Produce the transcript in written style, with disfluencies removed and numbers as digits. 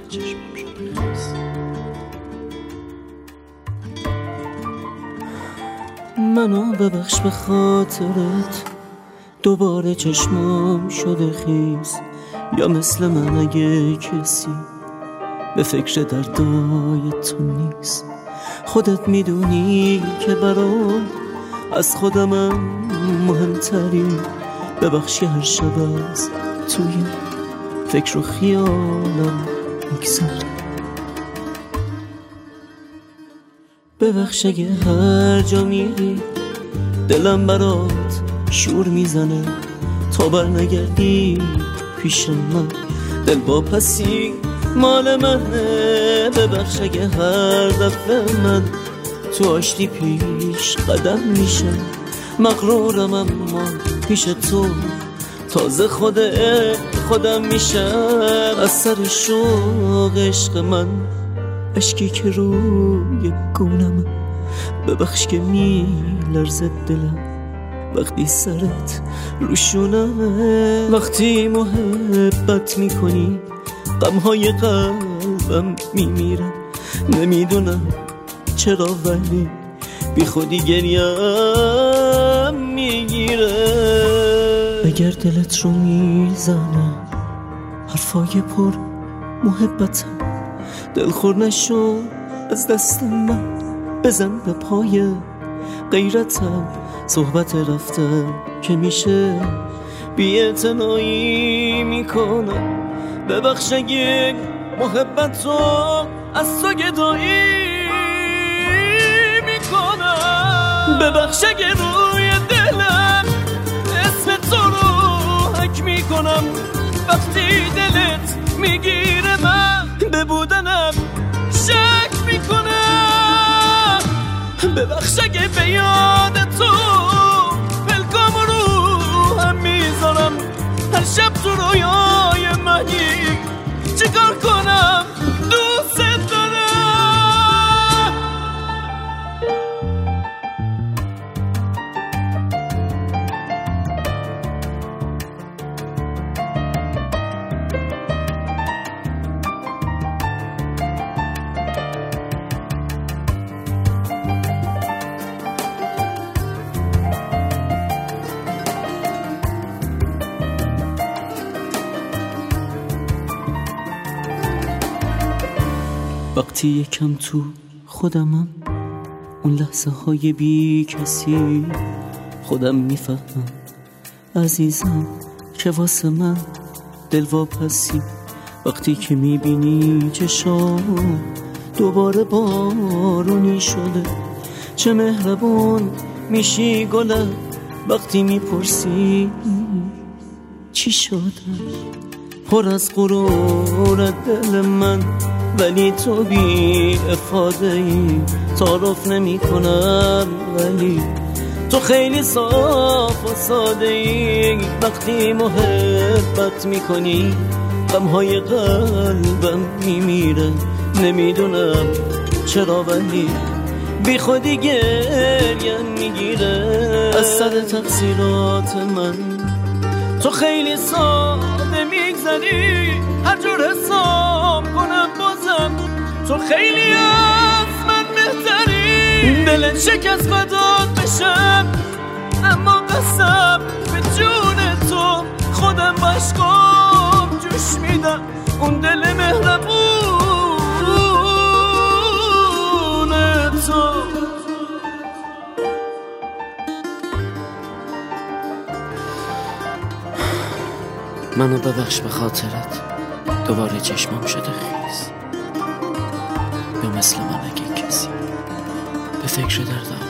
چشمم شده خیس. منو ببخش به خاطرت دوباره چشمام شده خیس. یا مثل من اگه کسی به فکر دردای تو نیست. خودت میدونی که برام از خودمم مهمتری. ببخشی هر شب از توی فکر و خیالم میگذره. ببخش اگه هر جا میری دلم برات شور میزنه. تا بر نگردی پیش من دل با پسی مال منه. ببخش اگه هر دفعه من تو آشتی پیش قدم میشم. مغرورم اما پیش تو تازه خودم میشم. از سر شوق عشق من اشکی که روی گونم. ببخش که میلرزه دلم وقتی سرت روشونمه. وقتی محبت میکنی غمهای قلبم میمیرم. نمیدونم چرا ولی بی خودی گریم میگیره. اگر دلت رو میزنه حرفای پر محبتم دلخور نشو از دست من. بزن به پای غیرتم صحبت رفتم که میشه بی‌اعتنایی میکنم. ببخش اگه محبت رو از تو گدایی میکنم. ببخش اگه روی دلم اسم تو رو حک میکنم. وقتی دلت میگیره من به بودنم شک میکنم. ببخش اگه به یاد تو پلکام رو هم میذارم. هر شب تو رویای منی چیکار کنم دوست دارم. وقتی یکم تو خودمم اون لحظه های بی کسی خودم میفهمم عزیزم که واسه من دل واپسی. وقتی که میبینی چشام دوباره بارونی شده. چه مهربون میشی گلم وقتی میپرسی چی شده. پر از غرور دل من ولی تو بی افاده ای. تعارف نمی کنم ولی تو خیلی صاف و ساده ای. وقتی محبت میکنی غمهای قلبم میمیره. نمیدونم چرا ولی بی خودی گریم میگیره. از سر تقصیرات من تو خیلی ساده میگذری. هر جور حساب کنم بازم تو خیلی از من بهتری. دلت شکست فدات بشم اما قسم به جون تو خودم باشکام جوش میدم. اون دل مهربون تو. منو ببخش به خاطرت دوباره چشمم شده خیس. یا مثل من اگه کسی به فکر دردم